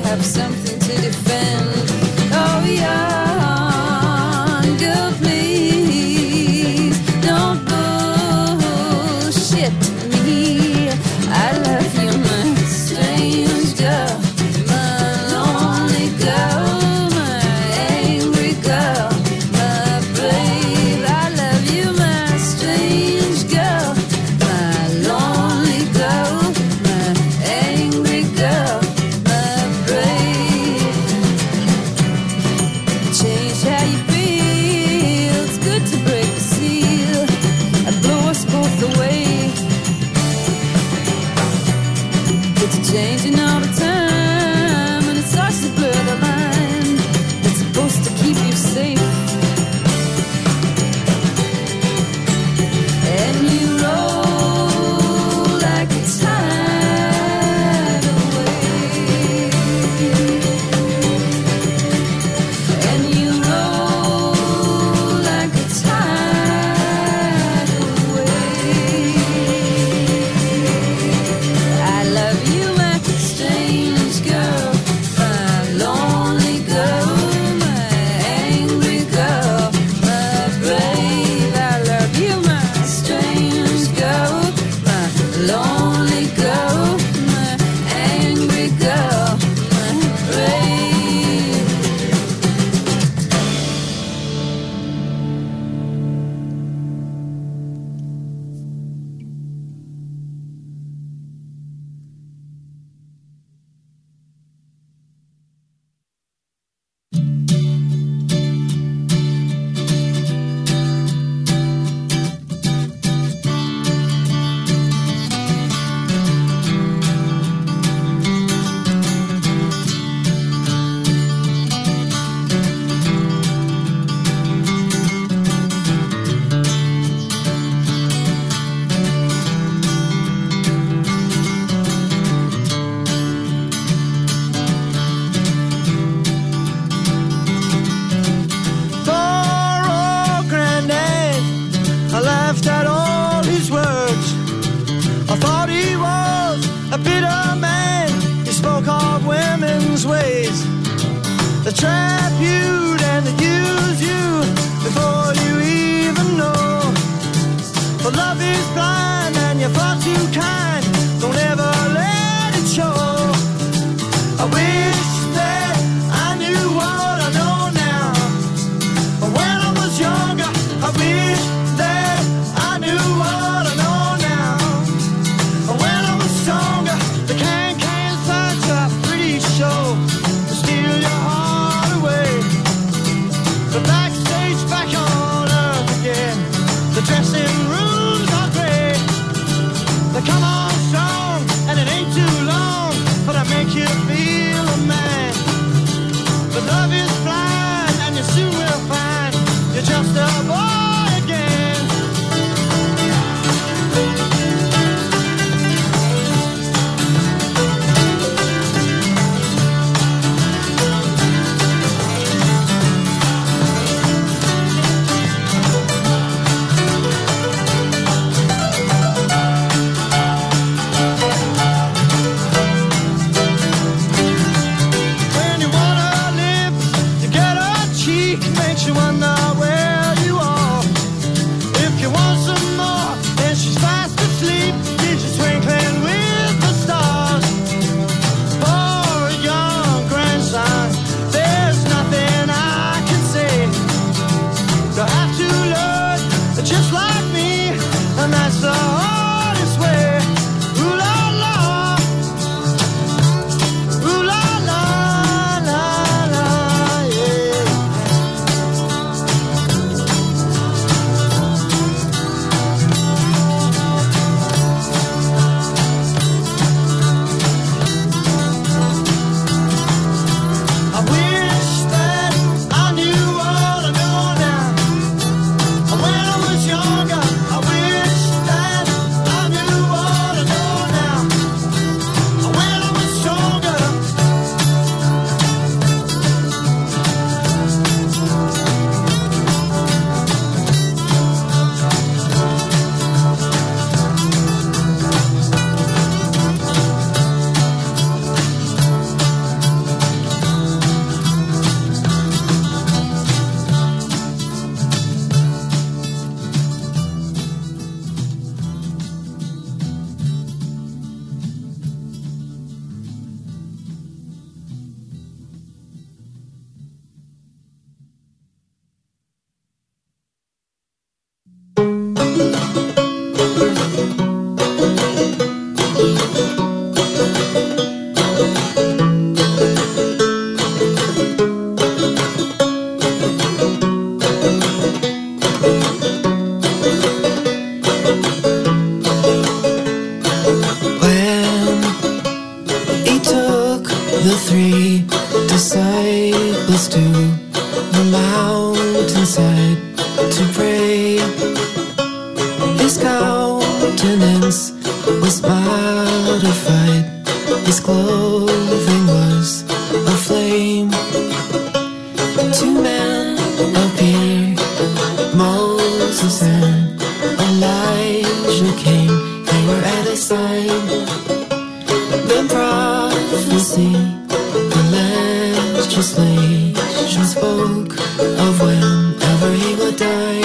have something to defend. Oh, young girl, please don't bullshit me. I love you, my strange girl, my lonely girl, my angry girl, my brave. I love you, my strange girl, my lonely girl, my angry girl, my brave. Change how you feel, it's good to break the seal. I blow us both away. It's changing all the time, and it starts to blur the line that's supposed to keep you safe. And you roll like a tidal wave. And you roll like a tidal wave. I love you, my strange girl, my lonely girl, my angry girl, my brave. I love you, my strange girl, my lonely girl, my angry girl, my brave. Poor old granddad, I laughed at all his words. I thought he was a bitter man. He spoke of women's ways. They trap you and they use you before you even know. But love is blind and you're far too kind. Don't ever let it show. I wish that I knew what I know now. When I was younger, I wish that I knew what I know now. When I was stronger, the can-can's such a pretty show to steal your heart away. The backstage back on earth again. The dressing rooms are great. They come on the three disciples to the mountainside to pray. His countenance was modified, his clothing was a flame. Two men appeared, Moses and Elijah came. They were at his side. The prophecy, the legislation spoke of whenever he would die.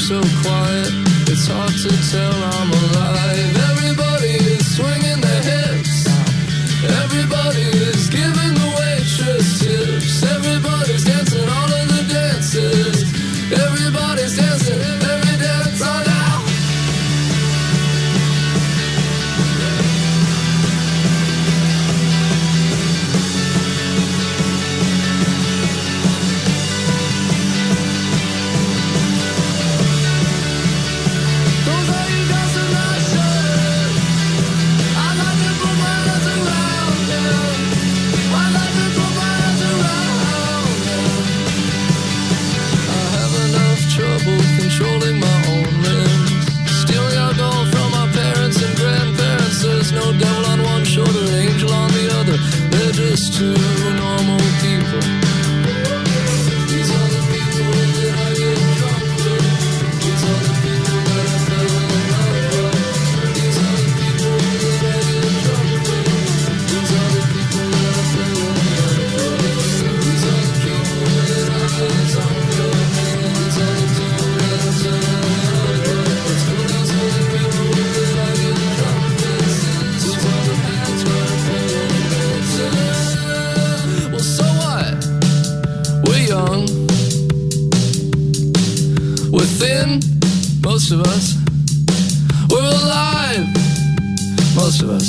so quiet, it's hard to tell I'm alive. Everybody is swinging their hips, everybody is giving the waitress tips, everybody's dancing all of the dances, everybody's dancing every dance on now. Controlling my own limbs, stealing alcohol from my parents and grandparents. There's no devil on one shoulder, angel on the other. They're just two normal people. These are the people that I get drunk with. These are the people that I fell in love with. These are the people that I get drunk with. These are the people that I fell in love with. These are the people that I get drunk with. These are the people. Well, so what? We're young, we're thin, most of us. We're alive, most of us.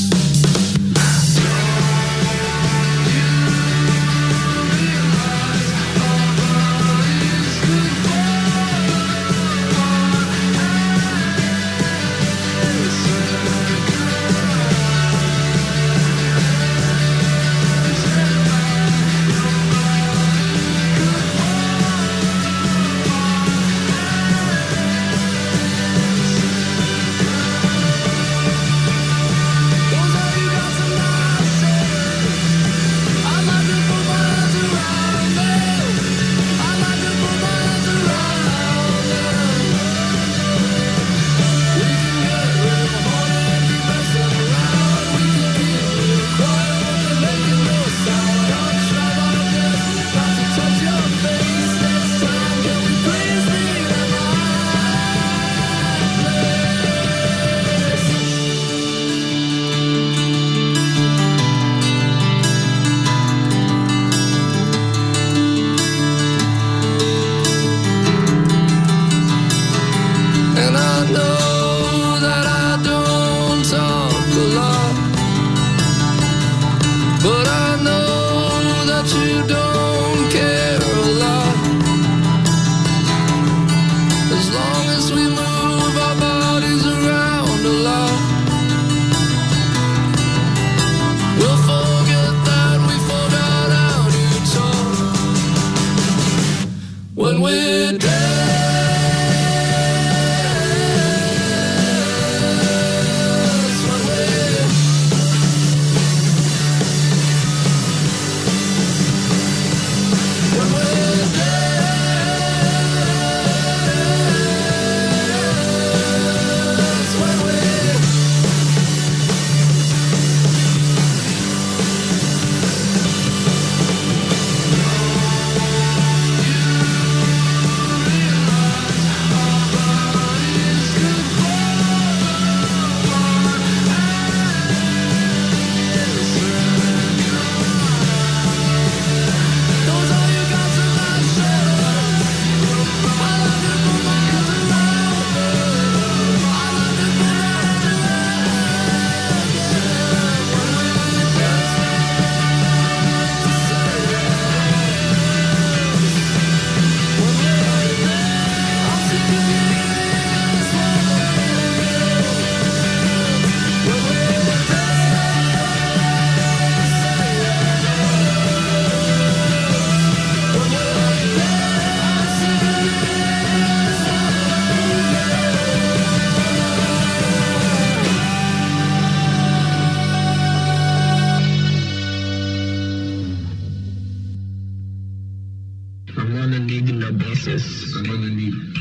basis. I'm on a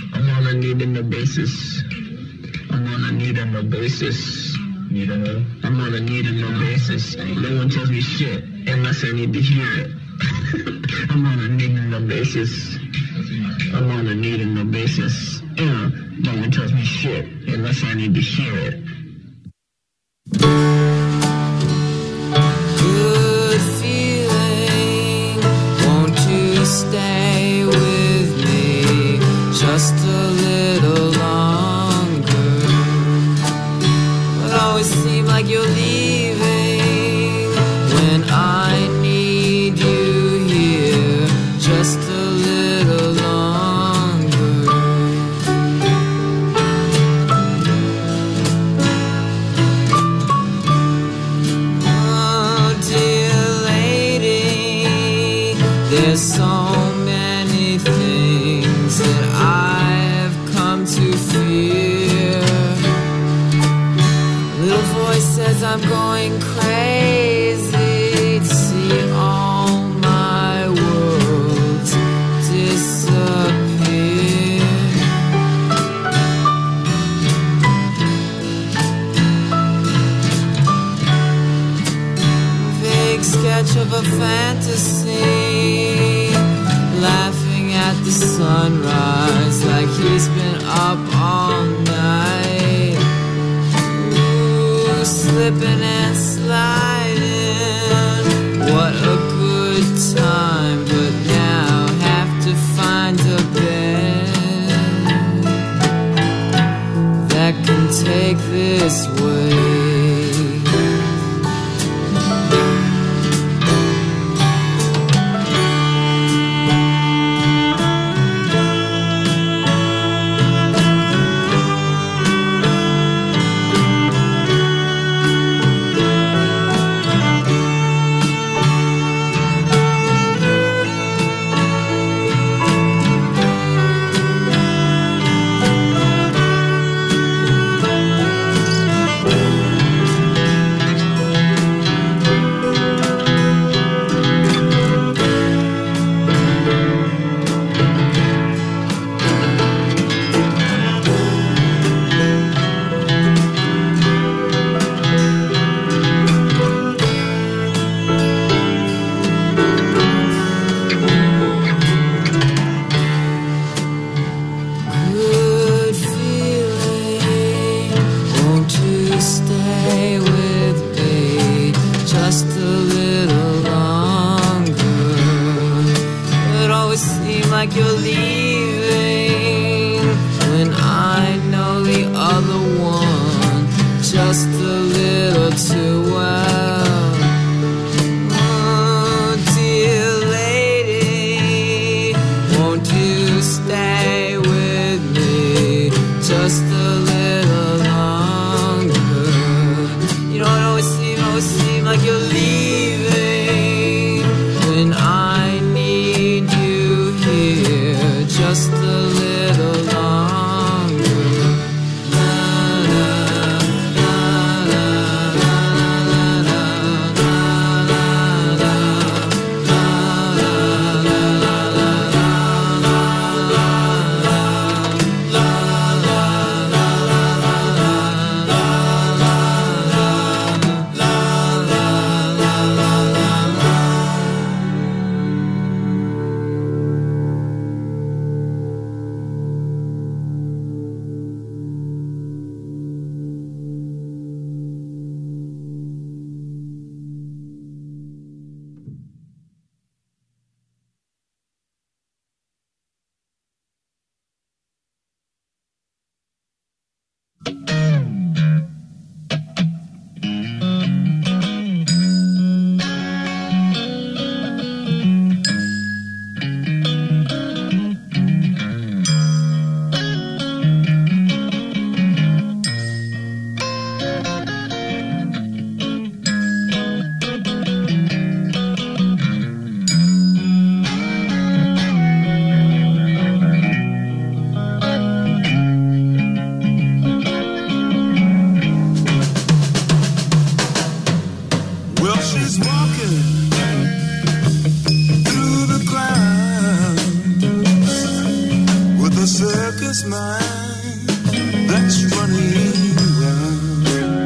need a basis. I'm on a need and no basis. I'm on a need and no basis. No one tells me shit unless I need to hear it. I'm on a need and no basis. I'm on a need and no basis. No one tells me shit unless I need to hear it. Good feeling, won't you stay with me just a little longer? It always seems like you're leaving when I need you here just a little longer. Oh, dear lady, there's so many things that I've come to fear. Little voice says I'm going crazy to see all my worlds disappear. Vague sketch of a fantasy, laughing at the sunrise like he's been up all night. Ooh, slipping and sliding, what a good time, but now have to find a bed that can take this way. Good feeling, won't you stay with me just a little longer? It always seems like you're leaving when I know the other one just a little too well. Oh, dear lady, won't you stay with me just a little longer? You know, it always seems like you're leaving when I need you here just a little longer. La, la, la, la, la, la, la, circus mind that's running around.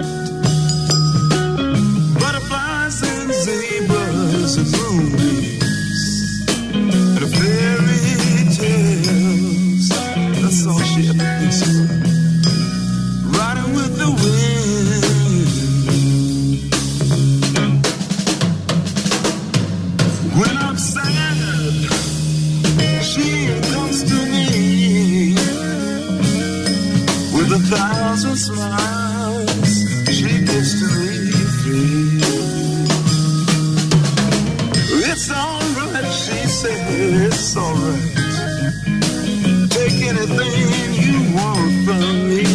Butterflies and zebras and moonbeams and fairy tales. That's all she ever thinks riding with the wind. When I'm sad, she comes to me with 1,000 smiles. She gives to me free. It's alright, she said, it's alright. Take anything you want from me.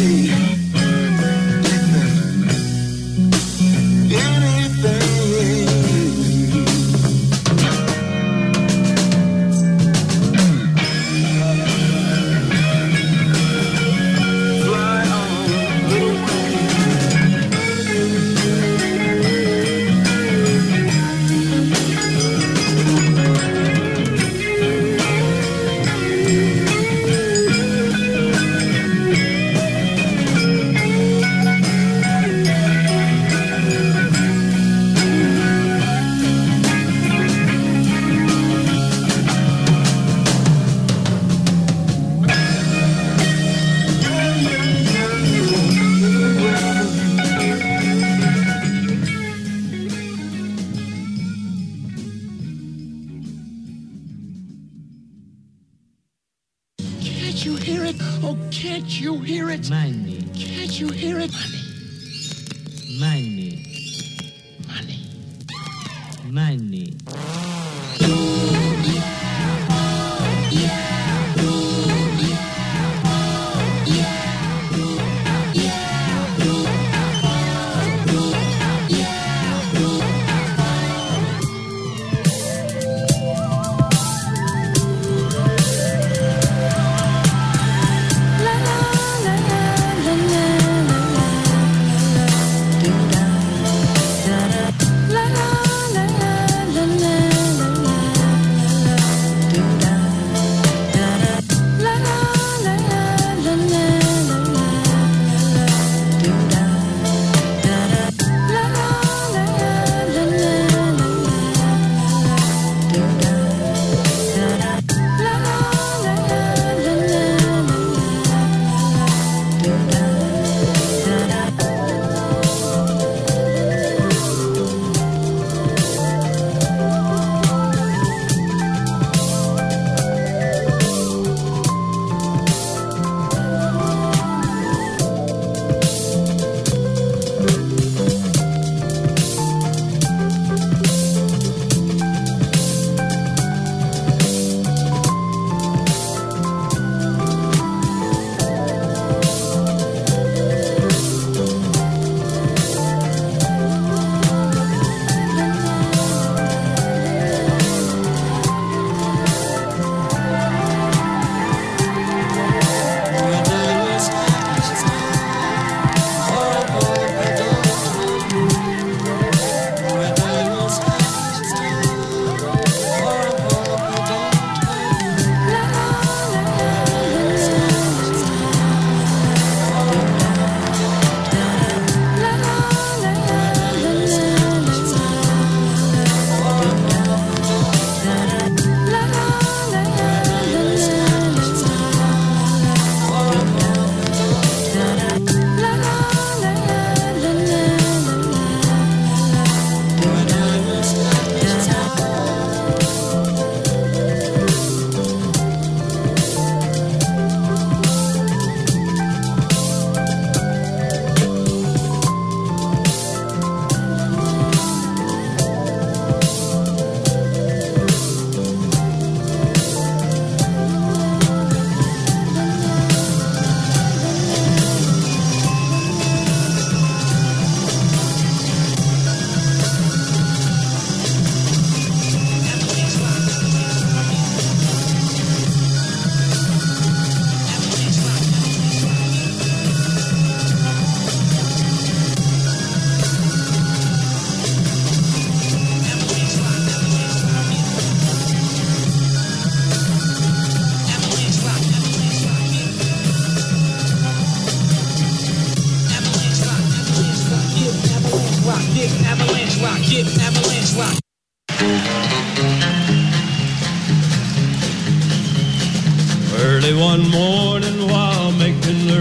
Early one morning while making the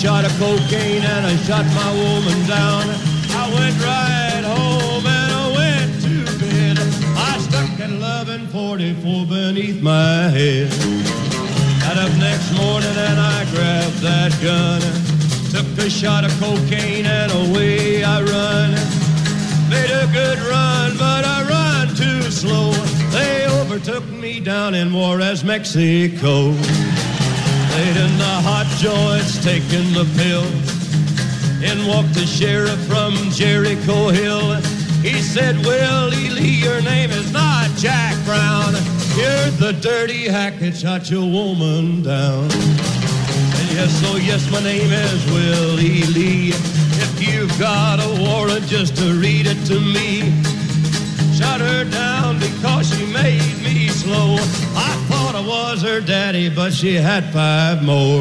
shot of cocaine and I shot my woman down. I went right home and I went to bed. I stuck at 1144 beneath my head. Got up next morning and I grabbed that gun. Took a shot of cocaine and away I run. Made a good run, but I run too slow. They overtook me down in Juarez, Mexico. Laid in the hot joints, taking the pills. In walked the sheriff from Jericho Hill. He said, Willie Lee, your name is not Jack Brown. You're the dirty hack that shot your woman down. And yes, oh yes, my name is Willie Lee. If you've got a warrant, just to read it to me. Shot her down because she made me slow. I thought I was her daddy, but she had 5 more.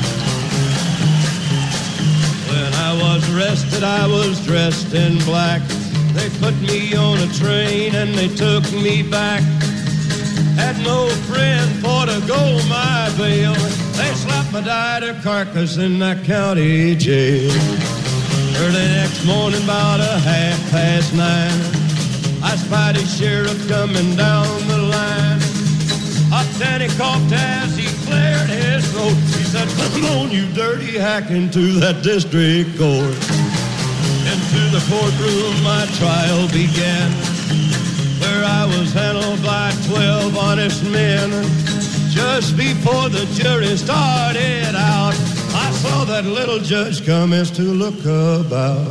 When I was arrested, I was dressed in black. They put me on a train and they took me back. Had no friend for to go my bail. They slapped my died carcass in that county jail. Early next morning, about 9:30, I spied a sheriff coming down the line. Up then he coughed as he cleared his throat. He said, come on, you dirty hack, into that district court. Into the courtroom my trial began, where I was handled by 12 honest men. Just before the jury started out, I saw that little judge commence to look about.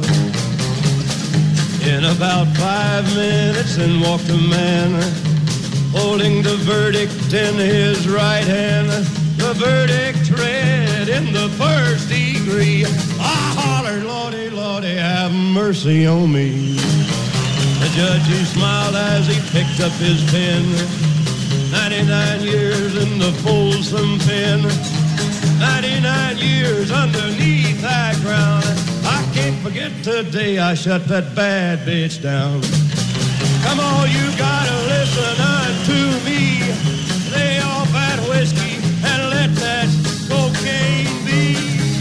In about 5 minutes, in walked a man, holding the verdict in his right hand. The verdict read in the first degree. I hollered, Lordy, Lordy, have mercy on me. The judge, he smiled as he picked up his pen. 99 years in the Folsom pen. 99 years underneath that ground. I can't forget the day I shut that bad bitch down. Come on, you gotta listen unto me. Lay off that whiskey and let that cocaine be.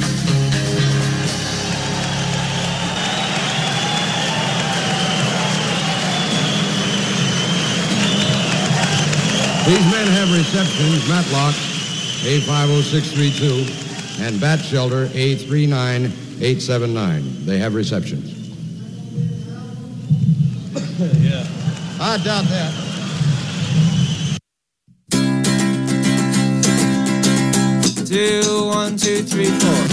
These men have receptions, Matlock, A50632, and Bat Shelter, A39879. They have receptions. Yeah. I doubt that. Two, 1, 2, 3, 4.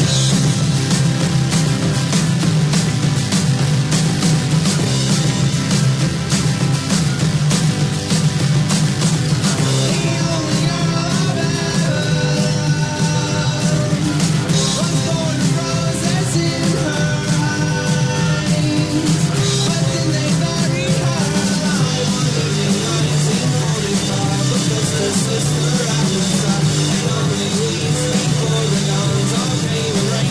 Sister, I was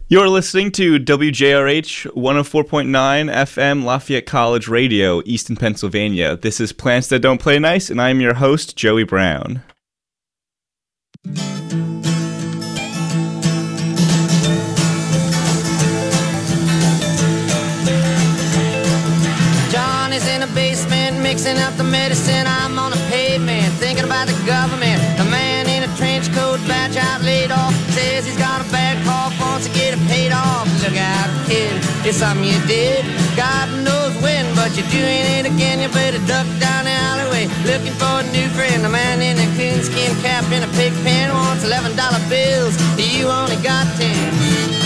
You're listening to WJRH 104.9 FM Lafayette College Radio, Easton, Pennsylvania. This is Plants That Don't Play Nice, and I'm your host, Joey Brown. Johnny's in the basement mixing up the medicine. I'm on the pavement thinking about the government. The man in a trench coat, badge out, laid off, says he's got a bad cough, wants to get it paid off. Look out, kid, it's something you did. God knows when, but you're doing it again. You better duck down the alleyway looking for a new friend. The man in a coonskin cap and a pig pen wants $11 bills. You only got 10.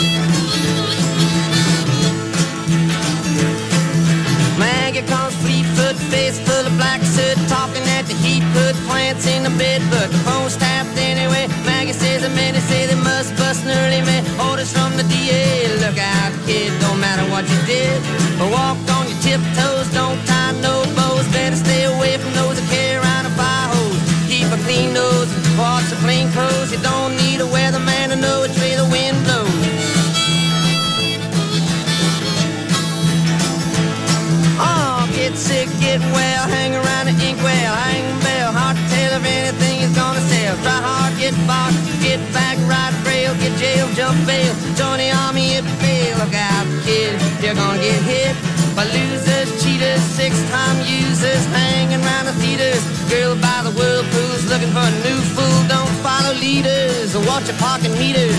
Maggie comes fleet-foot, face full of black soot, talking at the heat, put plants in the bed, but the phone's tapped anyway. Maggie says the men say they must bust an early man. Orders from the DA, look out, kid, don't matter what you did. Walk on your tiptoes, don't tie no bows. Better stay away from those that carry around a fire hose. Keep a clean nose and parts of plain clothes. You don't need a weatherman to know which way the wind blows. Get sick, get well, hang around the inkwell, hang bell, hard to tell if anything is gonna sell. Try hard, get bought, get back, ride rail, get jail, jump bail, join the army if you fail. Look out, kid, you're gonna get hit by losers, cheaters, six-time users, hanging around the theaters. Girl by the whirlpools, looking for a new fool. Don't follow leaders or watch your parking meters.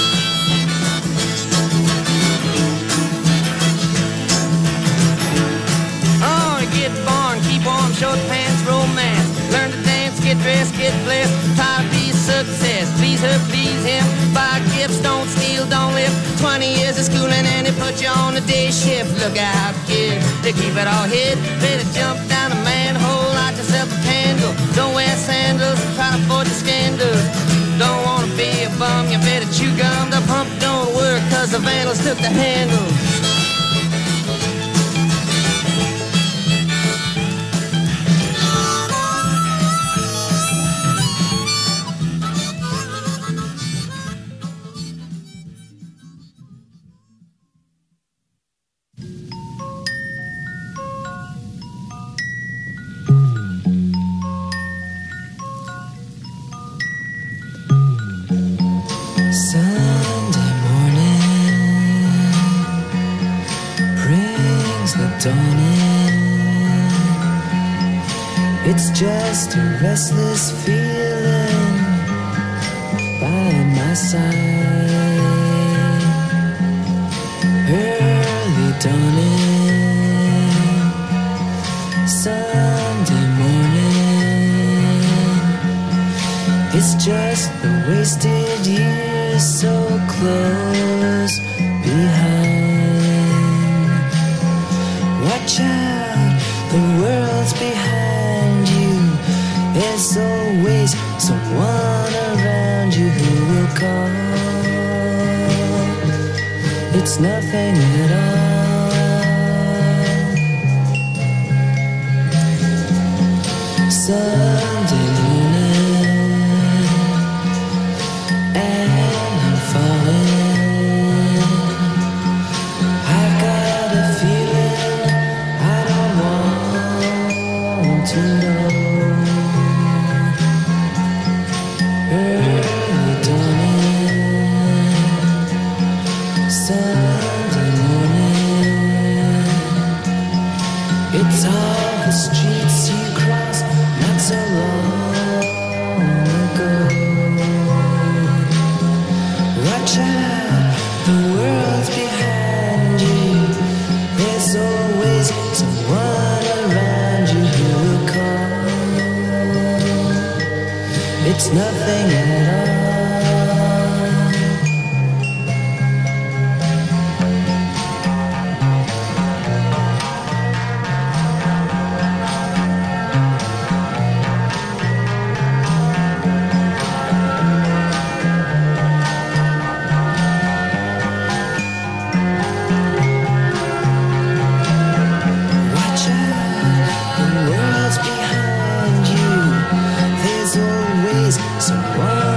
Get born, keep warm, short pants, romance. Learn to dance, get dressed, get blessed. Try to be a success, please her, please him. Buy gifts, don't steal, don't live. 20 years of schooling and they put you on the day shift. Look out, kid, to keep it all hid. Better jump down a manhole, light yourself a candle. Don't wear sandals, try to avoid the scandals. Don't wanna be a bum, you better chew gum. The pump don't work cause the vandals took the handle. Sunday morning brings the dawn in. It's just a restless feeling by my side. Early dawning, Sunday morning. It's just the wasted years so close behind. Watch out, the world's behind you. There's always someone around you who will call. It's nothing at all. Sunday it's all the streets you crossed not so long ago. Watch out, the world's behind you. There's always someone around you who will call. It's nothing at all. Someone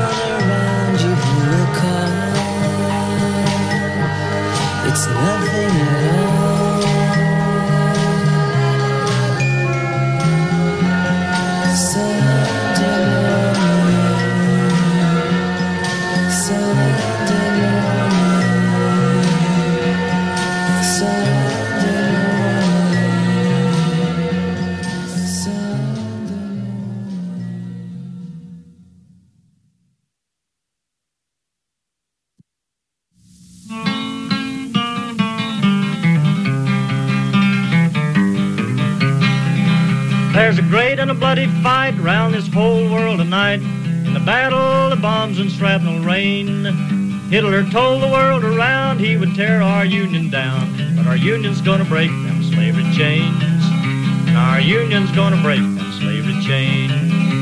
There's a great and a bloody fight round this whole world tonight. In the battle of bombs and shrapnel rain, Hitler told the world around he would tear our union down. But our union's gonna break them slavery chains. And our union's gonna break them slavery chains.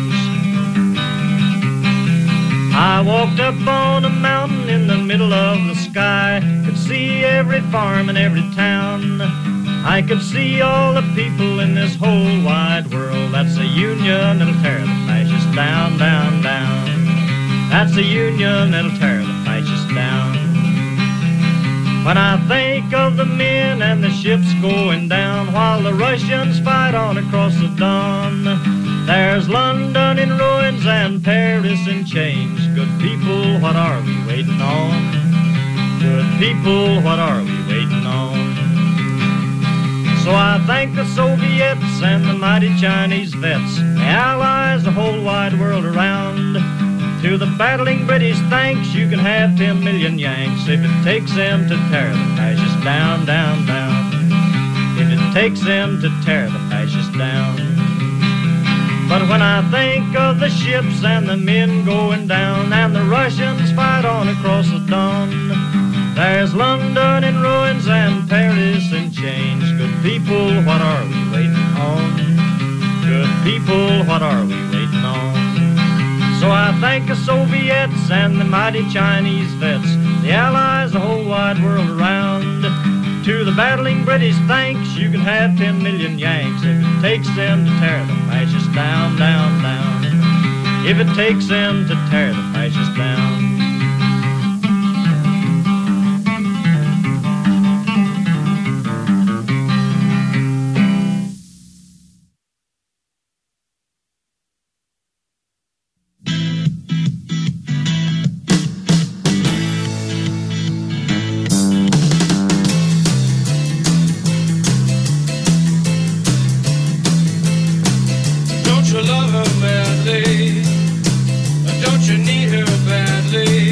I walked up on a mountain in the middle of the sky. Could see every farm and every town. I could see all the people in this whole wide world. That's the union that'll tear the fascists down, down, down. That's the union that'll tear the fascists down. When I think of the men and the ships going down while the Russians fight on across the Don, there's London in ruins and Paris in chains. Good people, what are we waiting on? Good people, what are we waiting on? So I thank the Soviets and the mighty Chinese vets, the Allies, the whole wide world around. To the battling British, thanks, you can have 10 million Yanks if it takes them to tear the fascists down, down, down. If it takes them to tear the fascists down. But when I think of the ships and the men going down and the Russians fight on across the Don, there's London in ruins and Paris in chains. Good people, what are we waiting on? Good people, what are we waiting on? So I thank the Soviets and the mighty Chinese vets, the Allies, the whole wide world around. To the battling British, thanks, you can have 10 million Yanks if it takes them to tear the fascists down, down, down. If it takes them to tear the fascists down. Don't you love her badly? Don't you need her badly?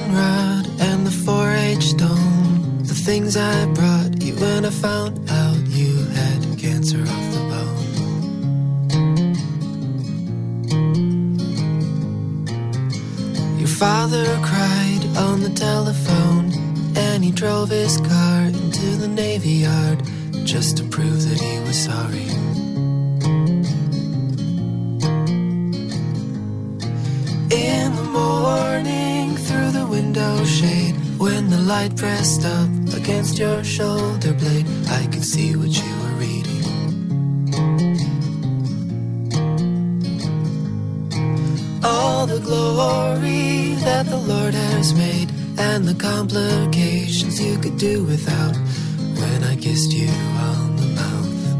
rod and the 4-H stone, the things I brought you when I found out you had cancer of the bone. Your father cried on the telephone, and he drove his car into the Navy Yard just to prove that he was sorry. In the morning, through the window shade, when the light pressed up against your shoulder blade, I could see what you were reading. All the glory that the Lord has made, and the complications you could do without, when I kissed you on the mouth.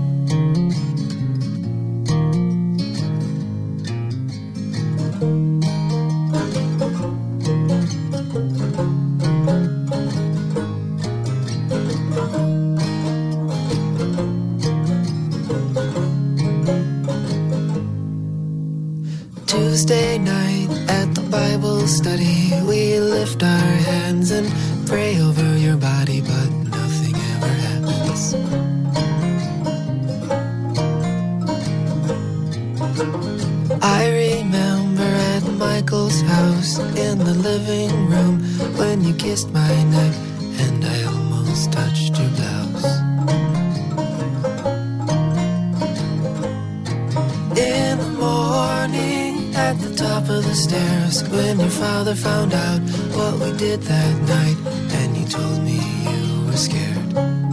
Tuesday night at the Bible study, we lift our hands and pray over your body, but nothing ever happens. I remember at Michael's house in the living room when you kissed my neck and I almost touched your blouse. In the morning at the top of the stairs, when your father found out what we did that night, and you told me you were scared.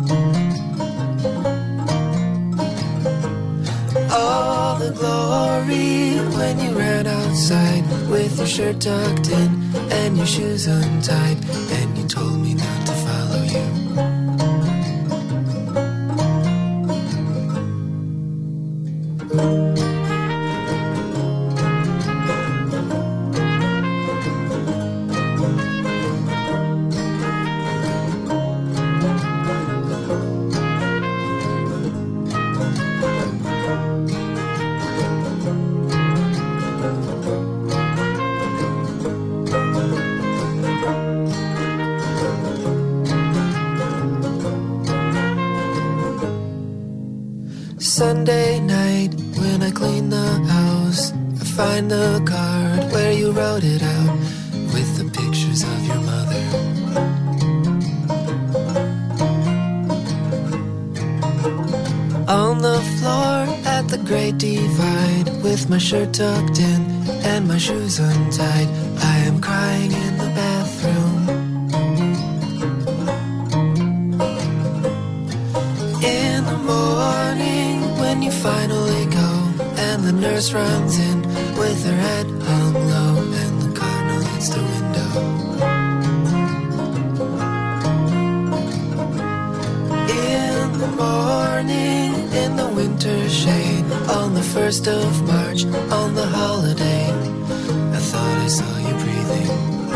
All the glory when you ran outside with your shirt tucked in and your shoes untied, and you told me not to follow you. Sunday night, when I clean the house, I find the card where you wrote it out with the pictures of your mother. On the floor at the Great Divide, with my shirt tucked in and my shoes untied, I am crying in the bathroom. In the morning, when you finally go, and the nurse runs in with her head hung low, and the cardinal hits the window. In the morning, in the winter shade, on the 1st of March, on the holiday, I thought I saw you breathing.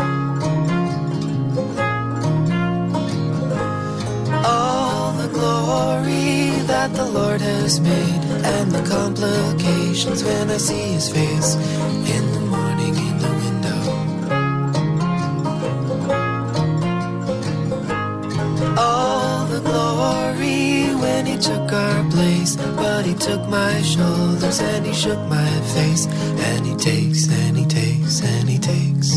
All the glory that the Lord has made, and the complications when I see his face in the morning in the window. All the glory when he took our place, but he took my shoulders and he shook my face, and he takes and he takes and he takes.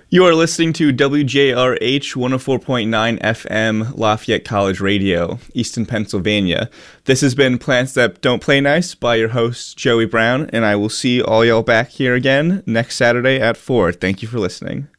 You are listening to WJRH 104.9 FM Lafayette College Radio, Easton, Pennsylvania. This has been Plants That Don't Play Nice by your host, Joey Brown, and I will see all y'all back here again next Saturday at 4. Thank you for listening.